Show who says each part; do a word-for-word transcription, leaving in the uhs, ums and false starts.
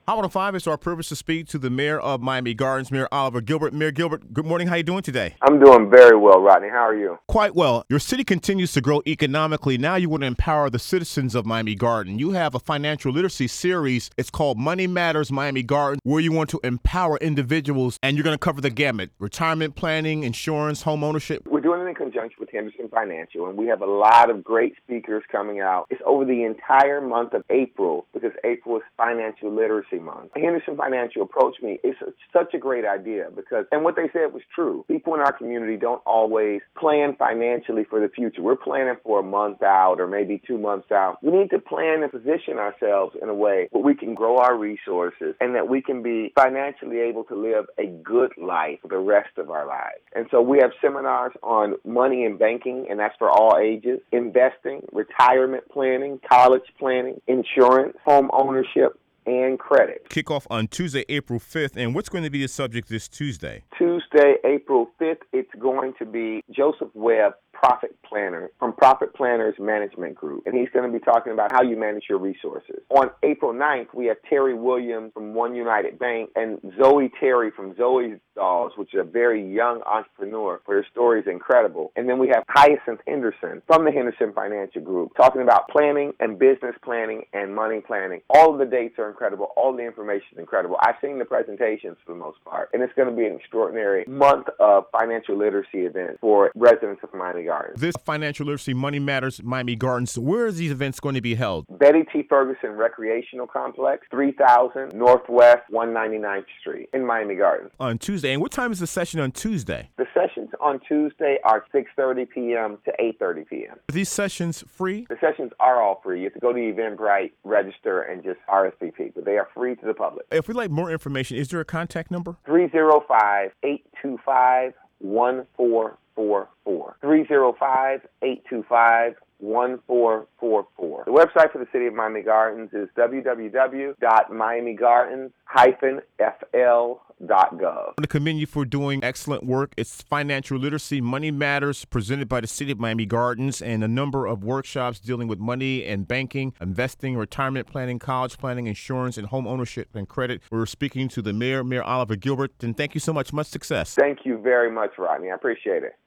Speaker 1: Hot one oh five, it's our privilege to speak to the mayor of Miami Gardens, Mayor Oliver Gilbert. Mayor Gilbert, good morning. How you doing today?
Speaker 2: I'm doing very well, Rodney. How are you?
Speaker 1: Quite well. Your city continues to grow economically. Now you want to empower the citizens of Miami Gardens. You have a financial literacy series. It's called Money Matters Miami Gardens, where you want to empower individuals, and you're going to cover the gamut: retirement planning, insurance, home ownership.
Speaker 2: We're doing it in conjunction with Henderson Financial, and we have a lot of great speakers coming out. It's over the entire month of April, because April is Financial Literacy Month. Henderson Financial approached me. It's a, such a great idea because, and what they said was true. People in our community don't always plan financially for the future. We're planning for a month out or maybe two months out. We need to plan and position ourselves in a way where we can grow our resources and that we can be financially able to live a good life for the rest of our lives. And so we have seminars on money and banking, and that's for all ages, investing, retirement planning, college planning, insurance, home ownership, and credit.
Speaker 1: Kick off on Tuesday, April fifth. And what's going to be the subject this Tuesday?
Speaker 2: Tuesday, April fifth, it's going to be Joseph Webb, Profit Planner from Profit Planners Management Group. And he's going to be talking about how you manage your resources. On April ninth, we have Terry Williams from One United Bank and Zoe Terry from Zoe's Dolls, which is a very young entrepreneur, but her story is incredible. And then we have Hyacinth Henderson from the Henderson Financial Group talking about planning and business planning and money planning. All of the dates are incredible. All the information is incredible. I've seen the presentations for the most part, and it's going to be an extraordinary month of financial literacy events for residents of Miami Gardens.
Speaker 1: This Financial Literacy Money Matters Miami Gardens, where are these events going to be held?
Speaker 2: Betty T. Ferguson Recreational Complex, three thousand Northwest one ninety-ninth Street in Miami Gardens.
Speaker 1: On Tuesday. And what time is the session on Tuesday?
Speaker 2: The sessions on Tuesday are six thirty p.m. to eight thirty p.m.
Speaker 1: Are these sessions free?
Speaker 2: The sessions are all free. You have to go to Eventbrite, register, and just R S V P, but they are free to the public.
Speaker 1: If we'd like more information, is there a contact number?
Speaker 2: three oh five, eight two five, one four four four. three oh five, eight two five, one four four four. The website for the City of Miami Gardens is w w w dot miami gardens dash f l dot gov.
Speaker 1: I want to commend you for doing excellent work. It's Financial Literacy Money Matters, presented by the City of Miami Gardens, and a number of workshops dealing with money and banking, investing, retirement planning, college planning, insurance, and home ownership and credit. We're speaking to the mayor, Mayor Oliver Gilbert, and thank you so much. Much success.
Speaker 2: Thank you very much, Rodney. I appreciate it.